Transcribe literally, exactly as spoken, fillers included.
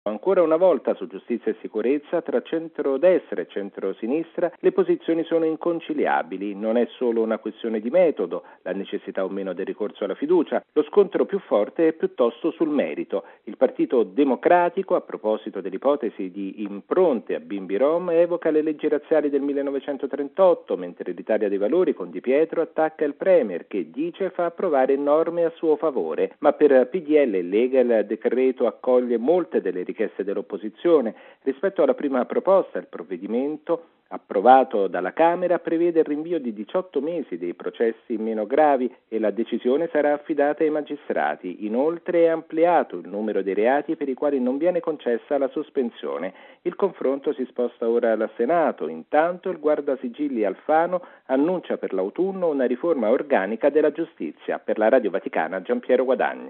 Ancora una volta su giustizia e sicurezza, tra centrodestra e centrosinistra, le posizioni sono inconciliabili. Non è solo una questione di metodo, la necessità o meno del ricorso alla fiducia. Lo scontro più forte è piuttosto sul merito. Il Partito Democratico, a proposito dell'ipotesi di impronte a bimbi rom, evoca le leggi razziali del millenovecentotrentotto, mentre l'Italia dei Valori con Di Pietro attacca il Premier, che dice fa approvare norme a suo favore. Ma per P D L e Lega il decreto accoglie molte delle richieste dell'opposizione. Rispetto alla prima proposta, il provvedimento approvato dalla Camera prevede il rinvio di diciotto mesi dei processi meno gravi e la decisione sarà affidata ai magistrati. Inoltre è ampliato il numero dei reati per i quali non viene concessa la sospensione. Il confronto si sposta ora al Senato. Intanto il guardasigilli Alfano annuncia per l'autunno una riforma organica della giustizia. Per la Radio Vaticana Giampiero Guadagni.